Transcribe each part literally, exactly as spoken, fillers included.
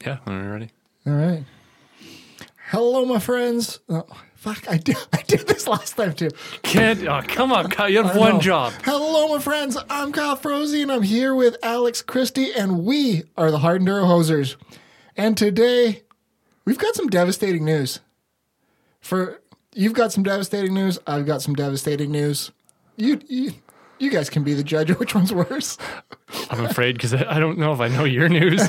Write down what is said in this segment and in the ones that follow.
Yeah, when we're ready. All right. Hello, my friends. Oh, fuck, I did, I did this last time too. Can't, oh, come on, Kyle. You have I one know. job. Hello, my friends. I'm Kyle Froese, and I'm here with Alex Christie, and we are the Hard Enduro Hosers. And today, we've got some devastating news. For You've got some devastating news. I've got some devastating news. You, you, you guys can be the judge of which one's worse. I'm afraid because I don't know if I know your news.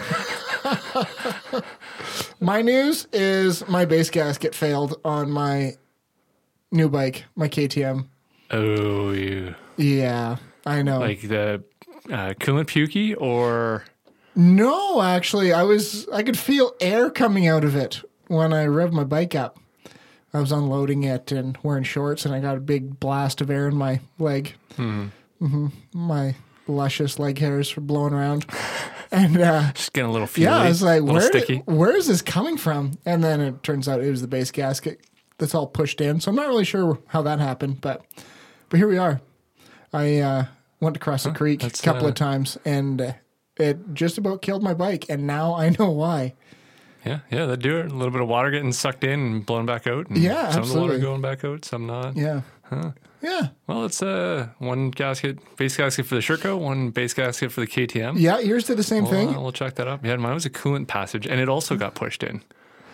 My news is my base gasket failed on my new bike, my K T M. Oh, you. Yeah, I know. Like the uh, coolant pukey or... No, actually, I was I could feel air coming out of it when I revved my bike up. I was unloading it and wearing shorts, and I got a big blast of air in my leg. Hmm. Mm-hmm. My luscious leg hairs were blowing around. And uh, Just getting a little feely, yeah, I was like, a little where, sticky. where is this coming from? And then it turns out it was the base gasket that's all pushed in. So I'm not really sure how that happened, but but here we are. I uh, went across the Huh, creek a that's, couple uh, of times, and uh, it just about killed my bike. And now I know why. Yeah, yeah, that'd do it. A little bit of water getting sucked in and blown back out. And Yeah, some of the water absolutely. going back out, some not. Yeah. Huh. Yeah. Well, it's uh, one gasket, base gasket for the Sherco, one base gasket for the K T M. Yeah, yours did the same Well, thing. uh, we'll check that up. Yeah, mine was a coolant passage, and it also got pushed in.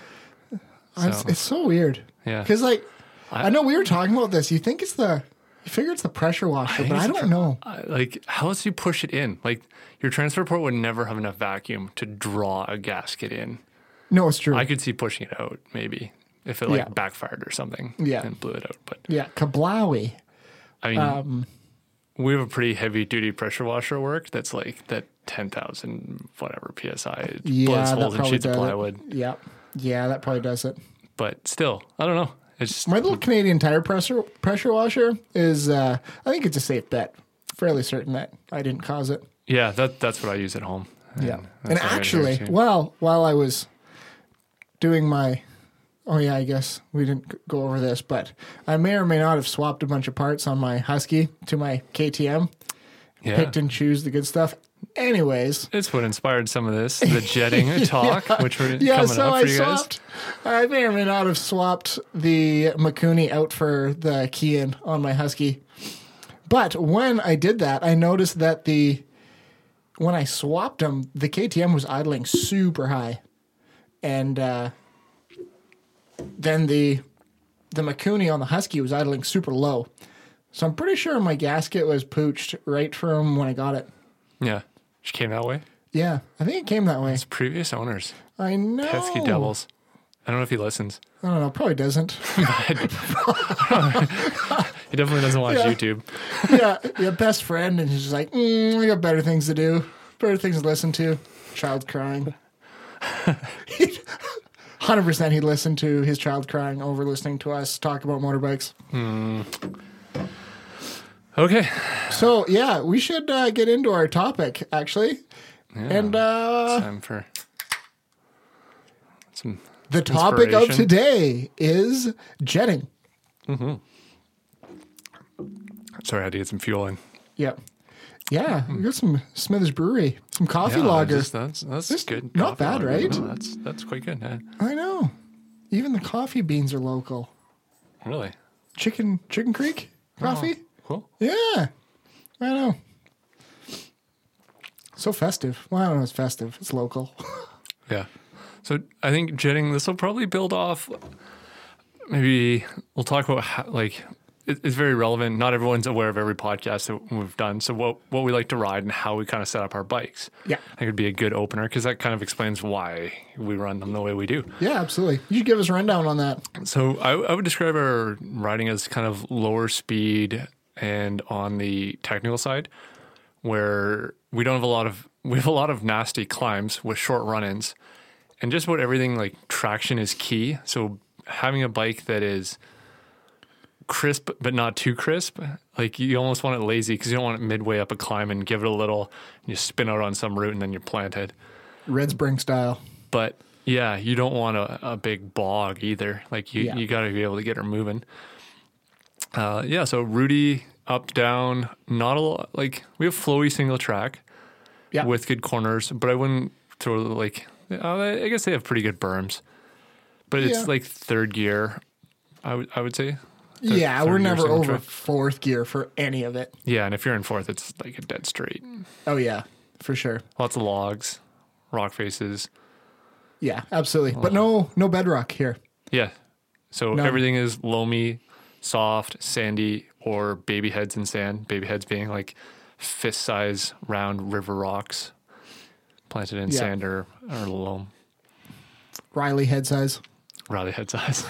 I'm- So, It's so weird. yeah. Because, like, I- I, know we were talking about this. You think it's the, you figure it's the pressure washer, think but it's I the don't pre- know. I- like, how else do you push it in? Like, your transfer port would never have enough vacuum to draw a gasket in. No, it's true. I could see pushing it out, maybe, if it, like, Yeah. backfired or something Yeah. and blew it out. But, yeah, kablowy. I mean, Um, we have a pretty heavy-duty pressure washer at work that's, like, that ten thousand whatever P S I. It yeah, blows that holes in probably sheets of does it. plywood. Yeah. Yeah, that probably does it. But still, I don't know. It's just... My little Canadian Tire pressure pressure washer is, uh, I think it's a safe bet. Fairly certain that I didn't cause it. Yeah, that that's what I use at home. Yeah. that's And what I use actually, here, too. well, while I was doing my, oh yeah, I guess we didn't g- go over this, but I may or may not have swapped a bunch of parts on my Husky to my K T M, yeah. picked and choose the good stuff. Anyways, It's what inspired some of this, the jetting talk, which we're yeah, coming so up I for you guys. swapped. I may or may not have swapped the Mikuni out for the Kian on my Husky. But when I did that, I noticed that the when I swapped them, the K T M was idling super high, and uh, then the the Mikuni on the Husky was idling super low. So I'm pretty sure my gasket was pooched right from when I got it. Yeah, she came that way. Yeah, I think it came that way. It's previous owners, I know. pesky devils. I don't know if he listens. I don't know. Probably doesn't. He definitely doesn't watch Yeah. YouTube. yeah, your best friend, and he's just like, mm, I got better things to do, better things to listen to. Child crying. one hundred percent he'd listen to his child crying over listening to us talk about motorbikes. Okay. So, yeah, we should uh, get into our topic, actually. Yeah, And uh, time for some. the topic of inspiration. today is jetting. Sorry, I had to get some fuel in. Yep. Yeah, we got some Smithers Brewery, some coffee Yeah, lager. just- that's that's It's good. not Coffee bad, lager. right? No, that's that's quite good. Yeah. I know. Even the coffee beans are local. Really. Chicken Chicken Creek coffee? Cool. Yeah. I know. So festive. Well, I don't know, it's festive. It's local. Yeah. So I think jetting, this will probably build off. Maybe we'll talk about how, like, it, it's very relevant. Not everyone's aware of every podcast that we've done. So what, what we like to ride and how we kind of set up our bikes. Yeah. I think it'd be a good opener because that kind of explains why we run them the way we do. Yeah, absolutely. You should give us a rundown on that. So I, I would describe our riding as kind of lower speed and on the technical side, where we don't have a lot of we have a lot of nasty climbs with short run-ins, and just about everything like traction is key. So having a bike that is crisp but not too crisp, like you almost want it lazy because you don't want it midway up a climb and give it a little, and you spin out on some route and then you're planted. Red Spring style. But yeah, you don't want a, a big bog either. Like you, Yeah. you got to be able to get her moving. Uh, yeah, so Rudy up, down, not a lot. Like we have flowy single track Yeah. with good corners, but I wouldn't throw like Uh, I guess they have pretty good berms, but it's Yeah. like third gear. I would I would say. Third, yeah, third we're gear never single over track. fourth gear for any of it. Yeah, and if you're in fourth, it's like a dead straight. Oh yeah, for sure. Lots of logs, rock faces. Yeah, absolutely. But no, no bedrock here. Yeah. So None. everything is loamy, soft, sandy, or baby heads in sand. Baby heads being like fist size round river rocks planted in Yeah. sand or, or loam. Riley head size. Riley head size.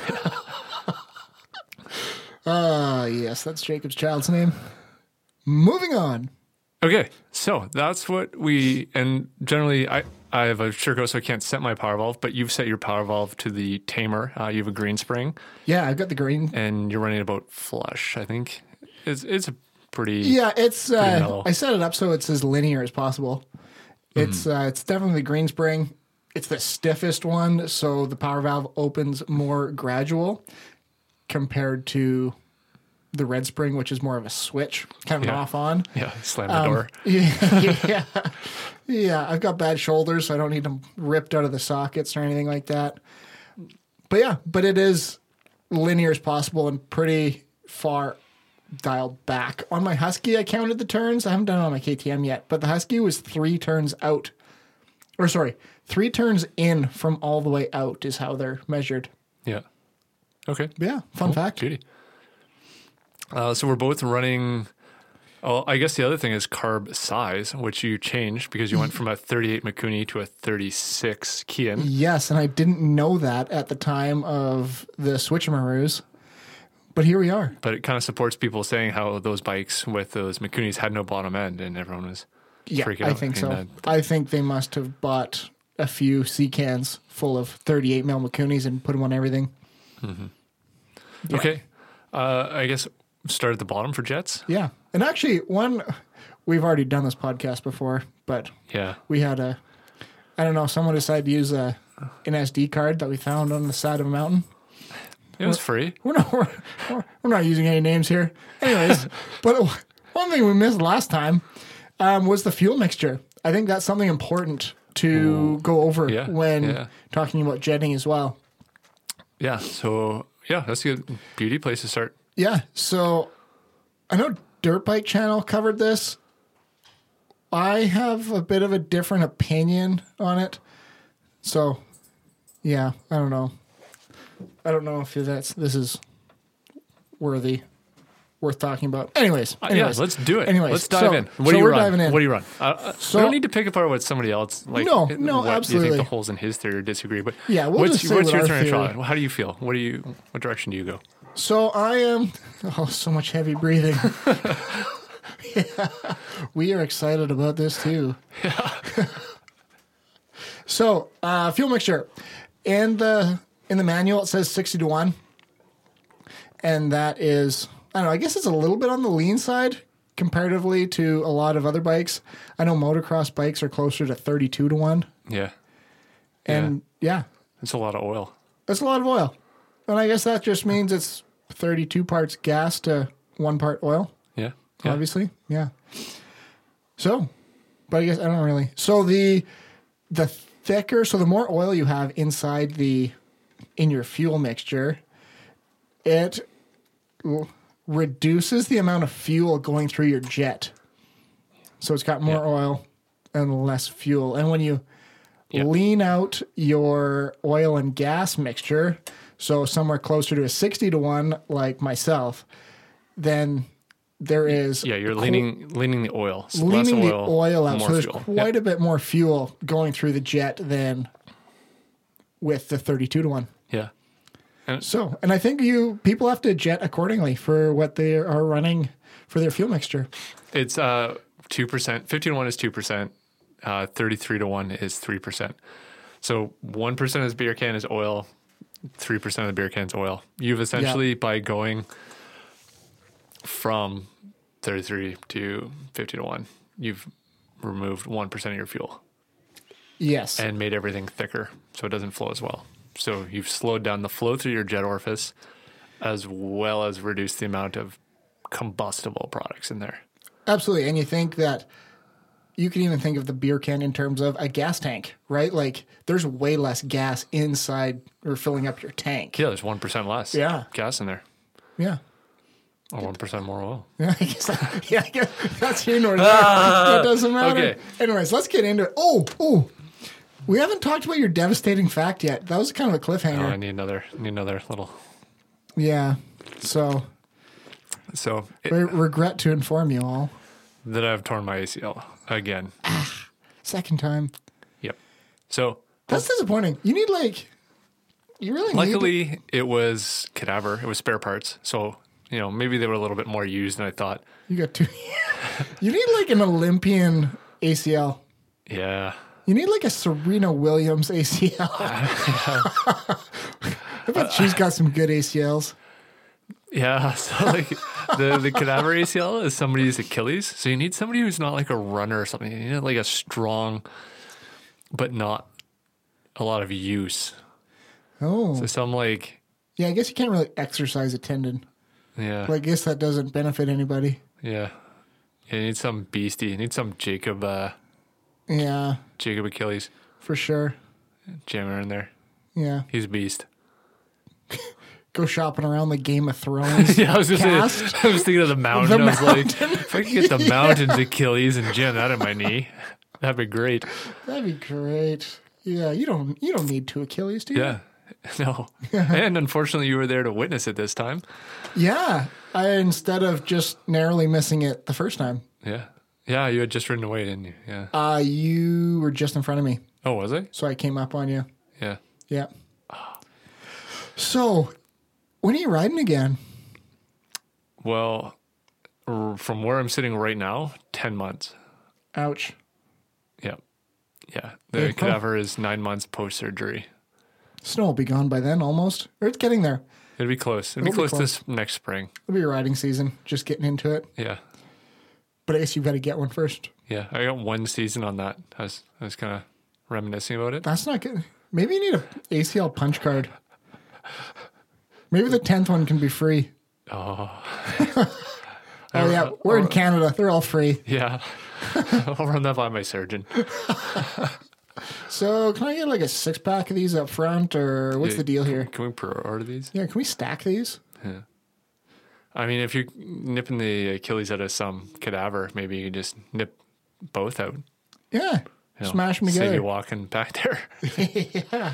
Ah, yes, that's Jacob's child's name. Moving on. Okay, so that's what we, and generally I, I have a Sherco, so I can't set my power valve, but you've set your power valve to the Tamer. Uh, you have a green spring, Yeah, I've got the green. and you're running about flush, I think. It's, it's a pretty, Yeah, it's. Uh, mellow. I set it up so it's as linear as possible. It's uh, it's definitely the green spring. It's the stiffest one, so the power valve opens more gradual compared to the red spring, which is more of a switch, kind of an Yeah. off on. yeah, slam the door. Yeah, yeah, yeah. I've got bad shoulders, so I don't need them ripped out of the sockets or anything like that. But yeah, but it is linear as possible and pretty far dialed back. On my Husky, I counted the turns. I haven't done it on my K T M yet, but the Husky was three turns out. Or sorry, three turns in from all the way out is how they're measured. Yeah. Okay. Yeah, fun fact. Beauty. Uh, so we're both running. Oh, I guess the other thing is carb size, which you changed because you went from a thirty-eight Mikuni to a thirty-six Kian. Yes, and I didn't know that at the time of the Switchamaroos, but here we are. But it kind of supports people saying how those bikes with those Mikunis had no bottom end, and everyone was Yeah, freaking I out. think so. And, uh, I think they must have bought a few C cans full of thirty-eight mil Makunis and put them on everything. Yeah. Okay. Uh, I guess start at the bottom for jets. Yeah. And actually, one, we've already done this podcast before, but Yeah. we had a, I don't know, someone decided to use a, an S D card that we found on the side of a mountain. It was free. We're not, we're, we're we're not using any names here. Anyways, but one thing we missed last time um, was the fuel mixture. I think that's something important to go over Yeah, when yeah. talking about jetting as well. Yeah. So, yeah, that's a good beauty place to start. Yeah, so I know Dirt Bike Channel covered this. I have a bit of a different opinion on it. So, yeah, I don't know. I don't know if that's this is worthy, worth talking about. Anyways, Uh, anyways yeah, let's do it. Anyways, let's dive so- in. What so do you we're run? diving in. What do you run? Uh, uh, So- we don't need to pick apart what somebody else like. No, it- no, what You absolutely. think the holes in his theory or disagree? But Yeah, we'll what's, just say what's what your our turn to theory- try? How do you feel? What do you? What direction do you go? So I am. Oh, so much heavy breathing. Yeah, we are excited about this too. So uh, fuel mixture in the in the manual it says sixty to one, and that is I don't know. I guess it's a little bit on the lean side comparatively to a lot of other bikes. I know motocross bikes are closer to thirty-two to one, Yeah, and yeah, it's a lot of oil. that's a lot of oil. And I guess that just means it's thirty-two parts gas to one part oil. Yeah, yeah. Obviously, yeah. So, but I guess I don't really. So the the thicker, so the more oil you have inside the in your fuel mixture, it l- reduces the amount of fuel going through your jet. So it's got more Yeah. oil and less fuel. And when you Yeah. lean out your oil and gas mixture, so somewhere closer to a sixty to one, like myself, then there is Yeah, you're qu- leaning leaning the oil. S- leaning less the oil, oil out. more So there's fuel. quite a bit more fuel going through the jet than with the thirty-two to one. Yeah. And So, and I think you people have to jet accordingly for what they are running for their fuel mixture. it's uh two percent. Fifteen to one is two percent. Uh, thirty-three to one is three percent. So one percent of the beer can is oil. Three percent of the beer can is oil. You've essentially by going from thirty-three to fifty to one, you've removed one percent of your fuel Yes. and made everything thicker so it doesn't flow as well. So you've slowed down the flow through your jet orifice as well as reduced the amount of combustible products in there. Absolutely. And you think that you can even think of the beer can in terms of a gas tank, right? Like there's way less gas inside or filling up your tank. Yeah, there's one percent less Yeah. gas in there. Yeah. Or one percent more oil. Yeah, I guess that, yeah, I guess that's here nor there. That doesn't matter. okay. Anyways, let's get into it. Oh, oh. We haven't talked about your devastating fact yet. That was kind of a cliffhanger. Oh, I need another, need another little. Yeah. So, So it, re- regret to inform you all. that I've torn my A C L again. Second time. Yep. So That's disappointing. You need like, you really need. luckily it was cadaver. It was spare parts. So, you know, maybe they were a little bit more used than I thought. You got two. You need like an Olympian A C L. Yeah. You need like a Serena Williams A C L. I bet she's got some good A C Ls. Yeah. So like the, the cadaver A C L is somebody's Achilles. So you need somebody who's not like a runner or something. You need like a strong, but not a lot of use. Oh. So some like, Yeah, I guess you can't really exercise a tendon. yeah. But I guess that doesn't benefit anybody. Yeah. Yeah, you need some beastie. You need some Jacob, uh, Yeah, Jacob Achilles. for sure. Jam her in there. Yeah. He's a beast. Go shopping around the Game of Thrones. Yeah, I was gonna Cast. say. I was thinking of the mountain. The I was mountain. like, if I could get the mountain's Achilles and jam that in my knee, that'd be great. That'd be great. Yeah, you don't you don't need two Achilles, do you? Yeah. No. And unfortunately, you were there to witness it this time. Yeah. I, instead of just narrowly missing it the first time, Yeah. Yeah, you had just ridden away, didn't you? Yeah. uh, you were just in front of me, Oh, was I? so I came up on you. Yeah. Yeah. So, when are you riding again? Well, r- from where I'm sitting right now, ten months. Ouch. Yeah. Yeah. Yeah, The huh. cadaver is nine months post surgery. Snow will be gone by then, almost. Or it's getting there. It'll be close. It'll, It'll be be close, close. this next spring. It'll be your riding season, just getting into it. Yeah. But I guess you've got to get one first. Yeah. I got one season on that. I was, I was kind of reminiscing about it. That's not good. Maybe you need a A C L punch card. Maybe the tenth one can be free. Oh. Oh, yeah. We're in Canada. They're all free. Yeah. I'll run that by my surgeon. So, can I get like a six pack of these up front, or what's Yeah, the deal here? Can we pre-order these? Yeah, can we stack these? Yeah. I mean, if you're nipping the Achilles out of some cadaver, maybe you could just nip both out. Yeah. You know, Smash them Save you together. walking back there. Yeah.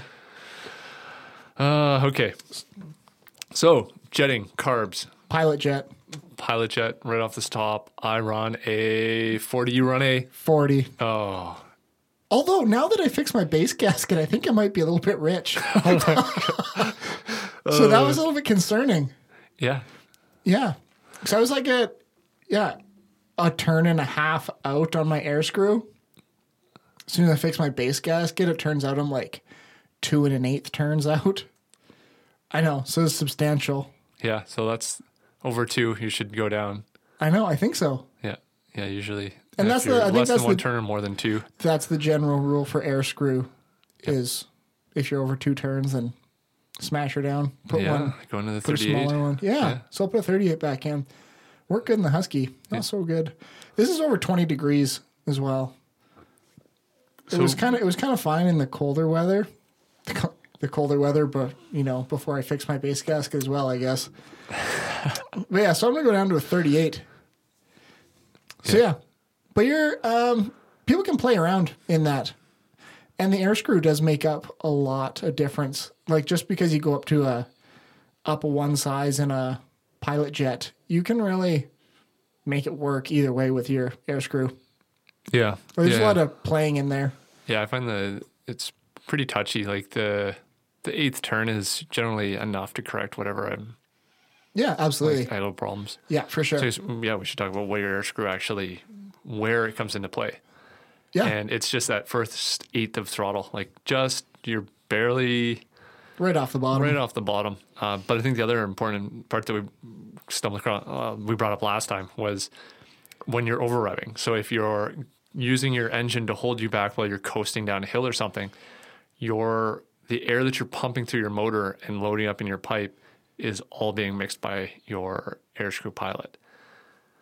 Uh, okay. So, jetting, carbs, Pilot jet, pilot jet, right off the top. I run a forty, you run a, forty. oh, Although, now that I fixed my base gasket, I think I might be a little bit rich. So that was a little bit concerning. yeah. Yeah. So I was like at, yeah, a turn and a half out on my air screw. As soon as I fix my base gasket, it turns out I'm like two and an eighth turns out. I know. So it's substantial. Yeah. So that's over two. You should go down. I know. I think so. Yeah. Yeah. Usually. And if that's the- you're I think less that's than one the- turn or more than two. That's the general rule for air screw is if you're over two turns, then smash her down. Put Yeah. one, Go into the put a thirty-eight. smaller one. Yeah. Yeah. So I'll put a thirty-eight back in. Work good in the Husky. Not so good. This is over twenty degrees as well. It So- was kind of it was kind of fine in the colder weather, the, co- the colder weather, but you know before I fixed my base gasket as well, I guess. But yeah, so I'm gonna go down to a thirty-eight. So yeah, but you're um, people can play around in that, and the air screw does make up a lot of difference. Like just because you go up to a up a one size in a pilot jet, you can really make it work either way with your air screw. Yeah. There's yeah. a lot of playing in there. Yeah, I find the it's pretty touchy. Like the the eighth turn is generally enough to correct whatever I'm Yeah, absolutely. like, idle problems. Yeah, for sure. So yeah, we should talk about where your air screw actually where it comes into play. Yeah, And it's just that first eighth of throttle, like just you're barely right off the bottom. right off the bottom. Uh, but I think the other important part that we stumbled across, uh, we brought up last time was when you're over revving. So if you're using your engine to hold you back while you're coasting down a hill or something, your the air that you're pumping through your motor and loading up in your pipe is all being mixed by your air screw pilot.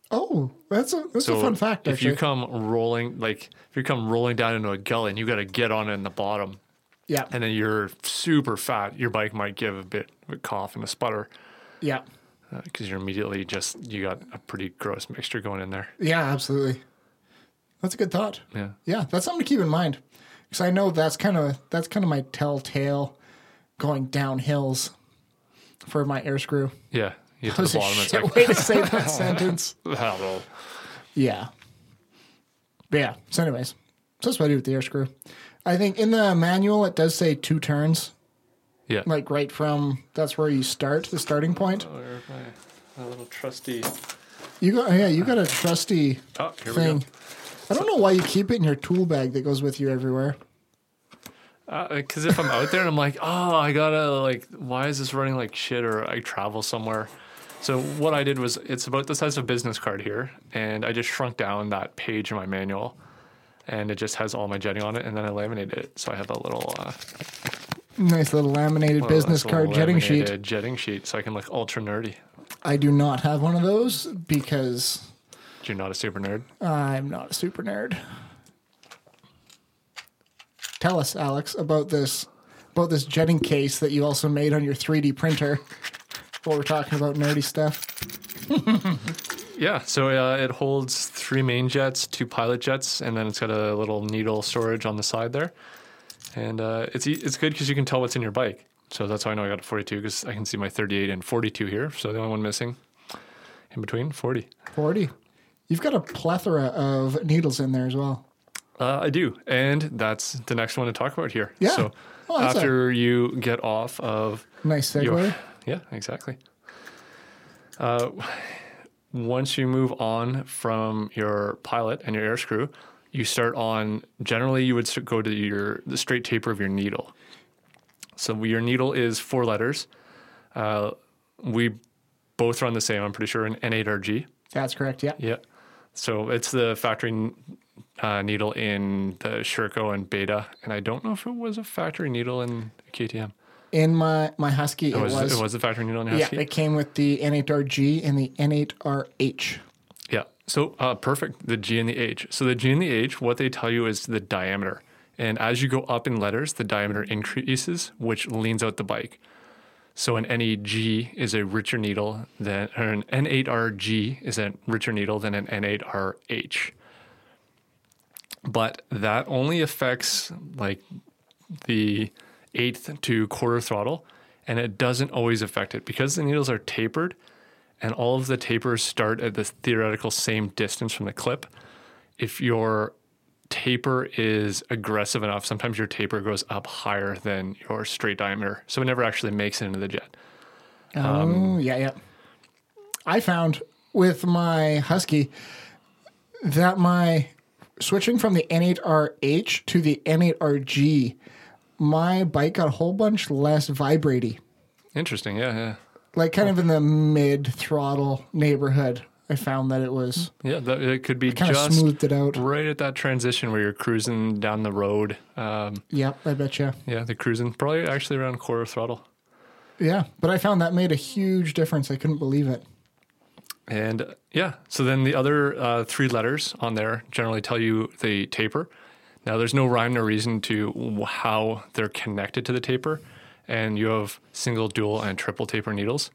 Oh, that's a that's So a fun fact. if Actually, you come rolling, like if you come rolling down into a gully and you got to get on it in the bottom, yeah, and then you're super fat, your bike might give a bit of a cough and a sputter yeah, because you're immediately just, you got a pretty gross mixture going in there. yeah, absolutely. That's a good thought. Yeah. Yeah, that's something to keep in mind because I know that's kind of that's kind of my telltale going down hills for my air screw. Yeah. You get That to the was a bottom, it's shit like, way to say that sentence. hello. Yeah. But yeah. So, anyways, so that's what I do with the air screw. I think in the manual it does say two turns, Yeah. like right from that's where you start, the starting point. Oh, there's my, my little trusty. You got yeah, you got a trusty Oh, here we thing. go. I don't know why you keep it in your tool bag that goes with you everywhere. Because if I'm out there and I'm like, oh, I gotta, like, why is this running like shit, or I travel somewhere. So what I did was, it's about the size of a business card here, and I just shrunk down that page in my manual, and it just has all my jetting on it, and then I laminated it. So I have a little, uh, Nice little laminated little business nice little card jetting sheet. laminated jetting sheet, so I can look ultra nerdy. I do not have one of those because You're not a super nerd. I'm not a super nerd. Tell us, Alex, about this about this jetting case that you also made on your three D printer. While we're talking about nerdy stuff. Yeah, so uh, it holds three main jets, two pilot jets, and then it's got a little needle storage on the side there. And uh, it's e- it's good because you can tell what's in your bike. So that's how I know I got a forty-two, because I can see my thirty-eight and forty-two here. So the only one missing in between, forty. forty. You've got a plethora of needles in there as well. Uh, I do, and that's the next one to talk about here. Yeah. So Oh, that's after you get off of Nice segue. your, yeah, exactly. Uh, once you move on from your pilot and your air screw, you start on. Generally, you would s- go to your the straight taper of your needle. So your needle is four letters. Uh, we both run the same. I'm pretty sure an N eight R G. That's correct, yeah. Yeah. So it's the factory uh, needle in the Sherco and Beta, and I don't know if it was a factory needle in K T M. In my, my Husky, it, It was, was. it was the factory needle in the Yeah, Husky? it came with the N eight R G and the N eight R H. Yeah. So uh, perfect. The G and the H. So the G and the H, what they tell you is the diameter. And as you go up in letters, the diameter increases, which leans out the bike. So an N eight G is a richer needle than, or an N eight R G is a richer needle than an N eight R H. But that only affects like the eighth to quarter throttle, and it doesn't always affect it because the needles are tapered, and all of the tapers start at the theoretical same distance from the clip. If your taper is aggressive enough, sometimes your taper goes up higher than your straight diameter, so it never actually makes it into the jet. Oh, yeah, yeah. I found with my Husky that my switching from the N eight R H to the N eight R G, my bike got a whole bunch less vibraty, Interesting, yeah, yeah. like kind of in the mid throttle neighborhood. I found that it was Yeah, that, it could be kind of just smoothed it out. right at that transition where you're cruising down the road. Um, Yep, I bet you. yeah, the cruising, probably actually around quarter throttle. Yeah, but I found that made a huge difference. I couldn't believe it. And uh, yeah, so then the other uh, three letters on there generally tell you the taper. Now, there's no rhyme or reason to w- how they're connected to the taper, and you have single, dual, and triple taper needles.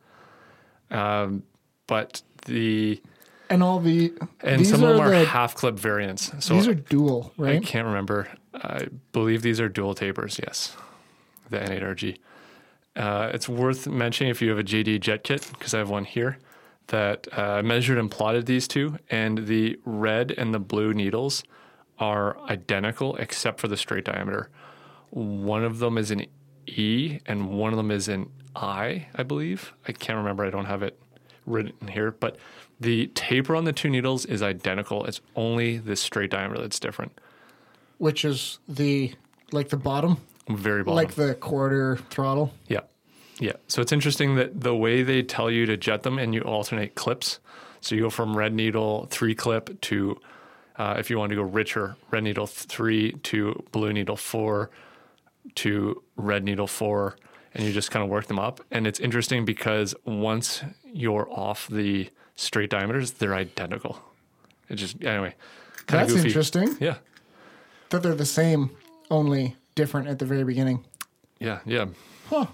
Um, but the And all the and these some of are them are the, half clip variants. So these are dual, I right? can't remember. I believe these are dual tapers. Yes, the N eight R G. Uh, it's worth mentioning if you have a J D jet kit, because I have one here, that uh, measured and plotted these two, and the red and the blue needles are identical except for the straight diameter. One of them is an E and one of them is an I, I believe. I can't remember. I don't have it written here, but the taper on the two needles is identical. It's only the straight diameter that's different. Which is the like the bottom, Very bottom. like the quarter throttle. Yeah. Yeah. So it's interesting that the way they tell you to jet them, and you alternate clips. So you go from red needle three clip to, uh, if you want to go richer, red needle three to blue needle four to red needle four. and you just kind of work them up. And it's interesting because once you're off the straight diameters, they're identical. It just, anyway, kind of That's goofy. interesting. Yeah. That they're the same, only different at the very beginning. Yeah. Yeah. Huh.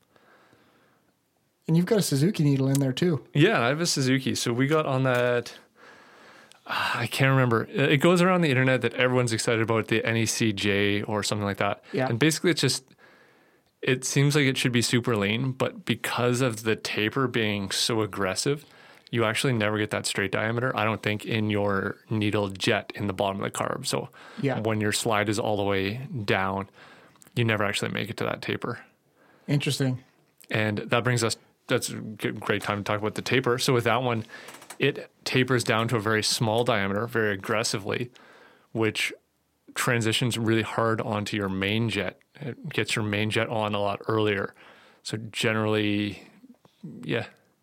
And you've got a Suzuki needle in there too. Yeah. I have a Suzuki. So we got on that. Uh, I can't remember. It goes around the internet that everyone's excited about the N E C J or something like that. Yeah. And basically it's just, it seems like it should be super lean, but because of the taper being so aggressive, you actually never get that straight diameter, I don't think, in your needle jet in the bottom of the carb. So Yeah. when your slide is all the way down, you never actually make it to that taper. Interesting. And that brings us, that's a good- great time to talk about the taper. So with that one, it tapers down to a very small diameter, very aggressively, which transitions really hard onto your main jet. It gets your main jet on a lot earlier. So generally, yeah.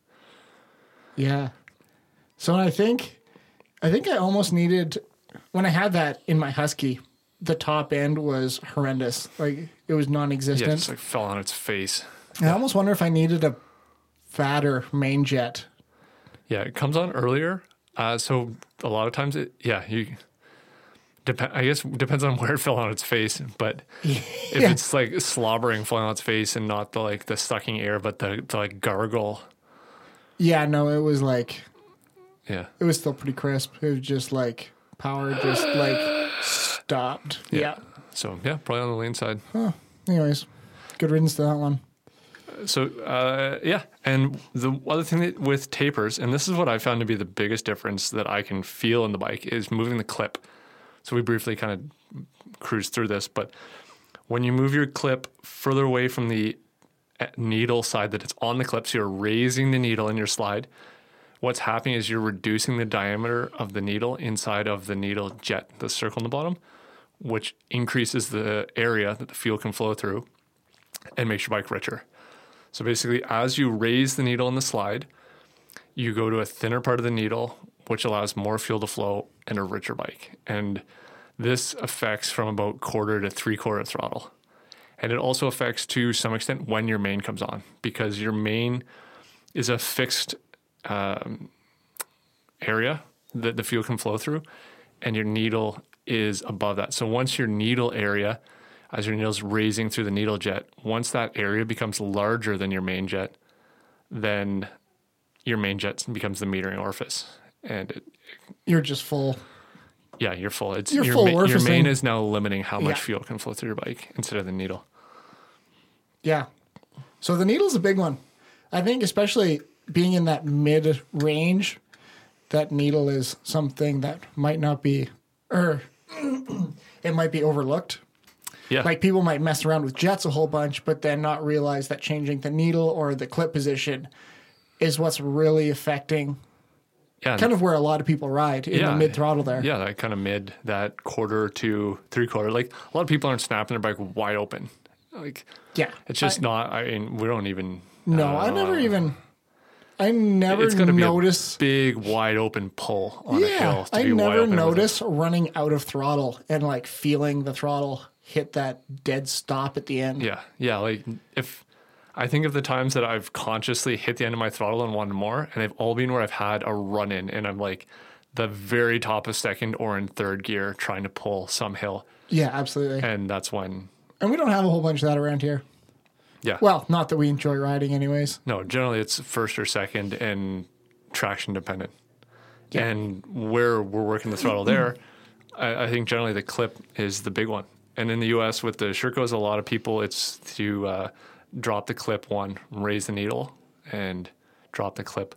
Yeah. So I think, I think I almost needed, when I had that in my Husky, the top end was horrendous. Like it was Yeah, non-existent. it just like fell on its face. I almost wonder if I needed a fatter main jet. Yeah, it comes on earlier. Uh, so a lot of times, it, yeah, you depend. I guess depends on where it fell on its face. But if Yeah. it's like slobbering, falling on its face, and not the like the sucking air, but the, the like gargle. Yeah, no, it was like, Yeah, it was still pretty crisp. It was just like power just like stopped. Yeah. so yeah, probably on the lean side. Anyways, good riddance to that one. So uh, yeah, and the other thing that with tapers, and this is what I found to be the biggest difference that I can feel in the bike, is moving the clip. So we briefly kind of cruised through this, but when you move your clip further away from the needle side that it's on the clip, so you're raising the needle in your slide, what's happening is you're reducing the diameter of the needle inside of the needle jet, the circle in the bottom, which increases the area that the fuel can flow through and makes your bike richer. So basically, as you raise the needle in the slide, you go to a thinner part of the needle, which allows more fuel to flow and a richer bike. And this affects from about quarter to three quarter throttle. And it also affects to some extent when your main comes on, because your main is a fixed um, area that the fuel can flow through, and your needle is above that. So once your needle area, as your needle's raising through the needle jet, once that area becomes larger than your main jet, then your main jet becomes the metering orifice. And it, You're just full. yeah, you're full. It's You're your, full ma- your orificing. main is now limiting how much Yeah. fuel can flow through your bike instead of the needle. Yeah. So the needle's a big one. I think especially being in that mid range, that needle is something that might not be, or it might be overlooked. Yeah. Like people might mess around with jets a whole bunch, but then not realize that changing the needle or the clip position is what's really affecting yeah. kind of where a lot of people ride in Yeah. the mid throttle there. Yeah, that kind of mid, that quarter to three quarter. Like a lot of people aren't snapping their bike wide open. Like Yeah. it's just I- not. I mean, we don't even. No, I never even, I never It's going to be notice. a big wide open pull on a Yeah, hill. To I be wide never open with it. notice running out of throttle and like feeling the throttle hit that dead stop at the end. Yeah, yeah. Like if I think of the times that I've consciously hit the end of my throttle and wanted more, and they've all been where I've had a run in, and I'm like the very top of second or in third gear trying to pull some hill, Yeah, absolutely. and that's when. And we don't have a whole bunch of that around here. Yeah. Well, not that we enjoy riding anyways. No, generally it's first or second and traction dependent. Yeah. And where we're working the throttle there, I, I think generally the clip is the big one. And in the U S with the Shercos, a lot of people, it's to uh, drop the clip one, raise the needle, and drop the clip.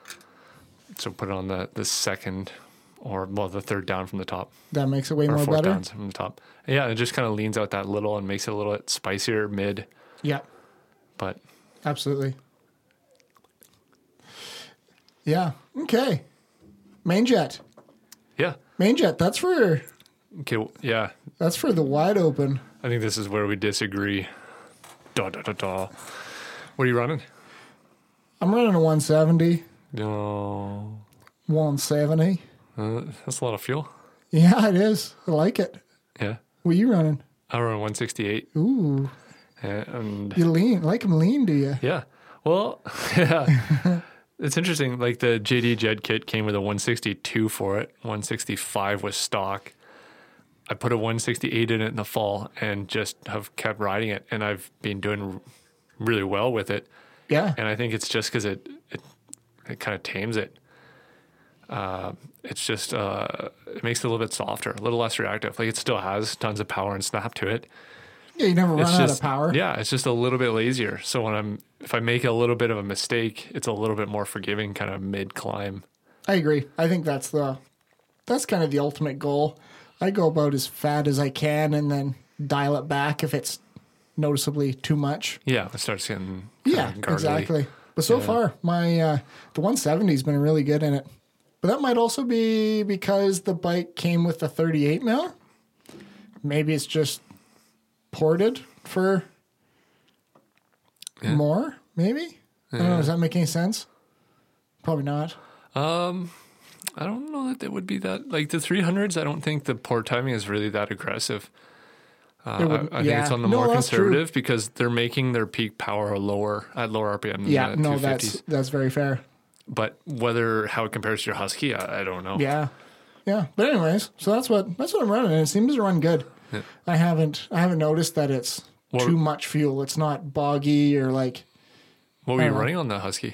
So put it on the, the second or, well, the third down from the top. That makes it way Or more fourth better. down from the top. And yeah, it just kind of leans out that little and makes it a little bit spicier mid. Yeah, But absolutely. Yeah. Okay. Main jet. yeah. Main jet. That's for Okay, well, yeah. that's for the wide open. I think this is where we disagree. Da, da, da, da. What are you running? I'm running a one seventy. No. one seventy. Uh, that's a lot of fuel. Yeah, it is. I like it. Yeah. What are you running? I run one sixty-eight. Ooh. And You lean, like them lean, do you? yeah, well, yeah, it's interesting. Like the J D Jed kit came with a one sixty-two for it. one sixty-five was stock. I put a one sixty-eight in it in the fall and just have kept riding it, and I've been doing really well with it. Yeah. And I think it's just because it it, it kind of tames it. Uh, it's just uh, it makes it a little bit softer, a little less reactive. Like it still has tons of power and snap to it. Yeah, you never run It's out just, of power. Yeah, it's just a little bit lazier. So when I'm if I make a little bit of a mistake, it's a little bit more forgiving, kind of mid climb. I agree. I think that's the that's kind of the ultimate goal. I go about as fat as I can and then dial it back if it's noticeably too much. Yeah, it starts getting Yeah, gargly. exactly. But so Yeah. far, my uh, the one seventy's been really good in it. But that might also be because the bike came with the thirty-eight mil. Maybe it's just ported for Yeah. more. Maybe I don't know. Does that make any sense? Probably not. Um, I don't know that it would be that like the three hundreds. I don't think the port timing is really that aggressive. Uh, It would- I, I think yeah. it's on the No, more that's true. conservative because they're making their peak power lower at lower R P M. Yeah, than the no, two fifties. that's that's very fair. But whether how it compares to your Husky, I, I don't know. Yeah, yeah. But anyways, so that's what that's what I'm running, and it seems to run good. Yeah. I haven't I haven't noticed that it's What- too much fuel. It's not boggy or like. What were you I don't know. running on the Husky?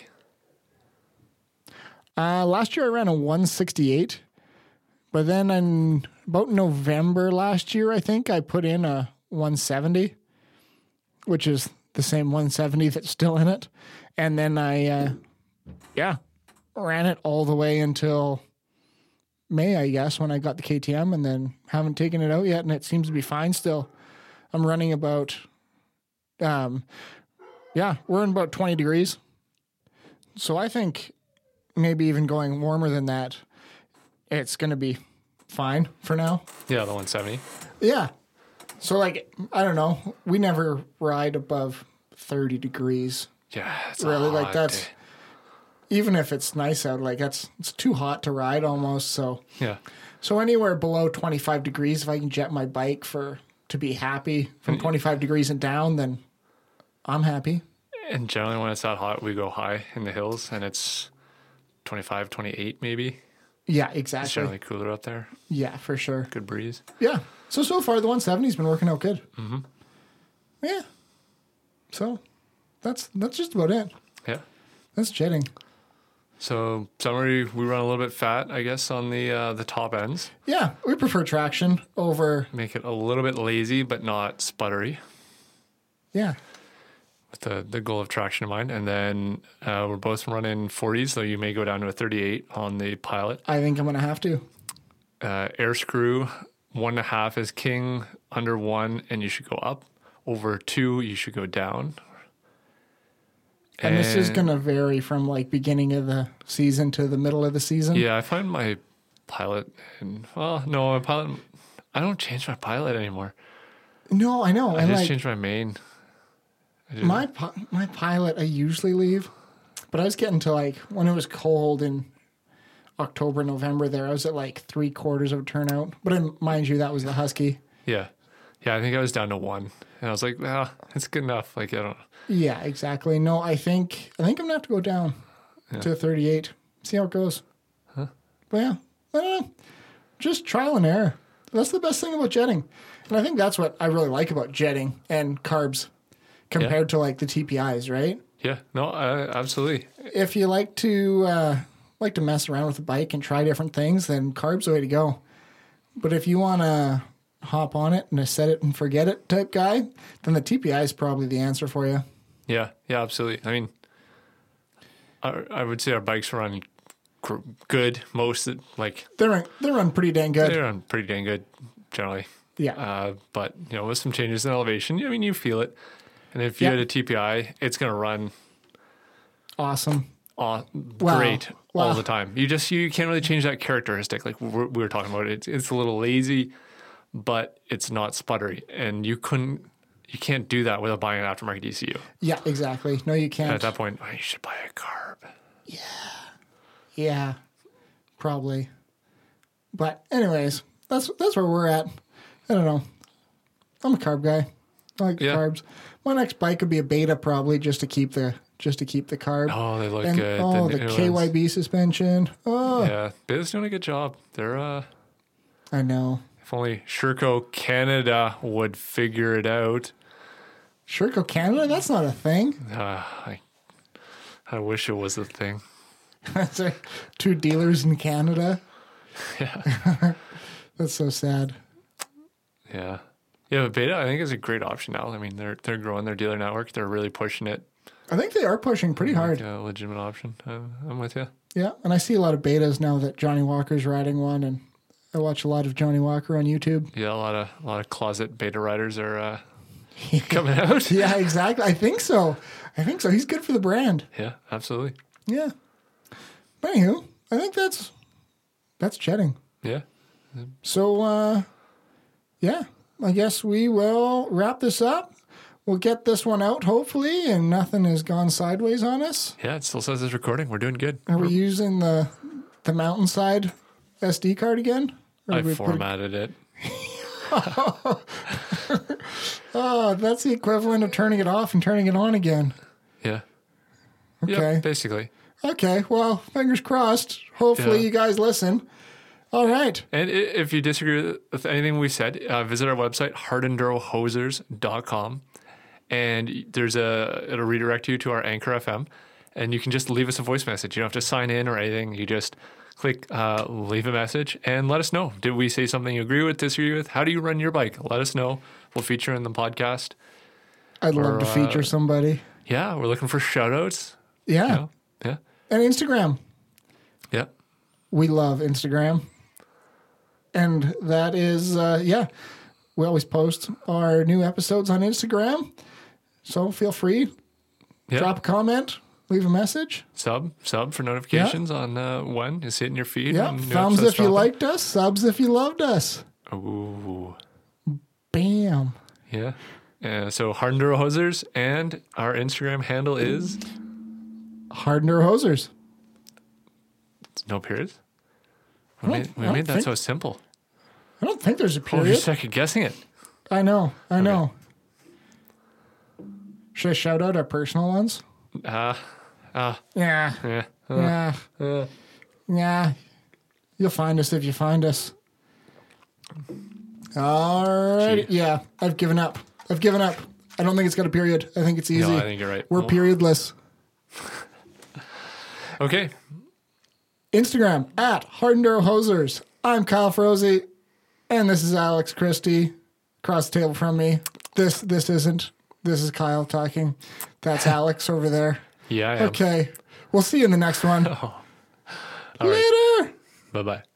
Uh, last year I ran a one sixty-eight, but then in about November last year, I think I put in a one seventy, which is the same one seventy that's still in it. And then I, uh, yeah, ran it all the way until May, I guess, when I got the K T M, and then haven't taken it out yet, and it seems to be fine still. I'm running about, um, yeah, we're in about twenty degrees. So I think maybe even going warmer than that, it's going to be fine for now. Yeah, the one seventy. Yeah. So, like, I don't know. We never ride above thirty degrees. Yeah, it's a Really, like, hot that's, day. even if it's nice out, like, that's, it's too hot to ride almost. So, Yeah. so anywhere below twenty-five degrees, if I can jet my bike for, to be happy from twenty-five degrees and down, then I'm happy. And generally when it's that hot, we go high in the hills and it's twenty-five, twenty-eight maybe. Yeah, It's exactly. generally cooler up there. Yeah, for sure. Good breeze. Yeah. So, so far, the one seventy's been working out good. Mm-hmm. Yeah. So, that's that's just about it. Yeah. That's jetting. So summary, we run a little bit fat, I guess, on the uh, the top ends. Yeah, we prefer traction over, Make it a little bit lazy, but not sputtery, yeah. with the, the goal of traction in mind. And then uh, we're both running forties, so you may go down to a thirty-eight on the Pilot. I think I'm going to have to. Uh, air screw, one and a half is king. Under one, and you should go up. Over two, you should go down. And, this is going to vary from like beginning of the season to the middle of the season. Yeah, I find my Pilot, and well, no, my Pilot, I don't change my Pilot anymore. No, I know. I and just like changed my main. I just- my pi- my pilot, I usually leave, but I was getting to like when it was cold in October, November. There, I was at like three quarters of a turnout. But in, mind you, that was the Husky. Yeah. Yeah, I think I was down to one. And I was like, well, it's good enough. Like, I don't Yeah, exactly. No, I think I think I'm gonna have to go down Yeah. to thirty-eight. See how it goes. Huh? But yeah, I don't know. Just trial and error. That's the best thing about jetting, and I think that's what I really like about jetting and carbs compared to like the T P Is. Right? Yeah, no, uh, absolutely. If you like to uh, like to mess around with the bike and try different things, then carbs the way to go. But if you want to hop on it and a set it and forget it type guy, then the T P I is probably the answer for you. Yeah, yeah, absolutely. I mean, I, I would say our bikes run gr- good. Most, like, They run they run pretty dang good. they run pretty dang good generally. Yeah. Uh, but, you know, with some changes in elevation, I mean, you feel it. And if you Yeah. had a T P I, it's going to run Awesome. aw- Wow. great Wow. all the time. You just, you can't really change that characteristic. Like we were, we were talking about, it. it's a little lazy, but it's not sputtery. And you couldn't, you can't do that without buying an aftermarket E C U. Yeah, exactly. No, you And can't. at that point, oh, you should buy a carb. Yeah, probably. But anyways, that's that's where we're at. I don't know. I'm a carb guy. I like the Yeah. carbs. My next bike would be a Beta, probably just to keep the just to keep the carb. Oh, they look and, good. Oh, the, new K Y B ones. suspension. Oh, Yeah, Beta's doing a good job. They're uh, I know. if only Sherco Canada would figure it out. Sherco Canada, that's not a thing. Uh, I, I wish it was a thing. That's a, two dealers in Canada. Yeah, That's so sad. yeah, yeah. But Beta, I think, is a great option now. I mean, they're they're growing their dealer network. They're really pushing it. I think they are pushing pretty hard. Like a legitimate option. I'm, I'm with you. Yeah, and I see a lot of betas now that Johnny Walker's riding one, and I watch a lot of Johnny Walker on YouTube. Yeah, a lot of a lot of closet Beta riders are uh, coming out. Yeah, exactly. I think so. I think so. He's good for the brand. Yeah, absolutely. Yeah. But anywho, I think that's that's chatting. Yeah. So, uh, yeah, I guess we will wrap this up. We'll get this one out, hopefully, and nothing has gone sideways on us. Yeah, it still says it's recording. We're doing good. Are we using the the Mountainside S D card again? Or I did we put it- formatted it. Oh, that's the equivalent of turning it off and turning it on again. Yeah. Okay. Yep, basically. Okay, well, fingers crossed. Hopefully Yeah. you guys listen. All right. And i- if you disagree with anything we said, uh, visit our website, hard enduro hosers dot com. And there's a, it'll redirect you to our Anchor F M. And you can just leave us a voice message. You don't have to sign in or anything. You just click uh, leave a message and let us know. Did we say something you agree with, disagree with? How do you run your bike? Let us know. We'll feature in the podcast. I'd love Or, to feature uh, somebody. Yeah, we're looking for shout outs. Yeah. You know? Yeah. And Instagram. Yeah. We love Instagram. And that is, uh, yeah, we always post our new episodes on Instagram. So feel free, Yeah. drop a comment, leave a message. Sub, sub for notifications on uh, when you see it in your feed. Yeah, when new thumbs episodes if you drop. liked us, subs if you loved us. Ooh. Bam. Yeah. Uh, so Hard Enduro Hosers, and our Instagram handle is Hard Enduro Hosers. no periods. We I don't- made, we I don't made that think- so simple. I don't think there's a Oh, you're period. second guessing it. I know, I know. Should I shout out our personal ones? Uh, uh, Yeah, yeah. Uh, yeah, uh. yeah. You'll find us if you find us. All right. Gee. Yeah, I've given up. I've given up. I don't think it's got a period. I think it's easy. No, I think you're right. We're Well, periodless. Okay. Instagram at Hard Enduro Hosers. I'm Kyle Frozy, and this is Alex Christie across the table from me. This this isn't. This is Kyle talking. That's Alex over there. Yeah, I am. Okay. We'll see you in the next one. All right. Later. Bye-bye.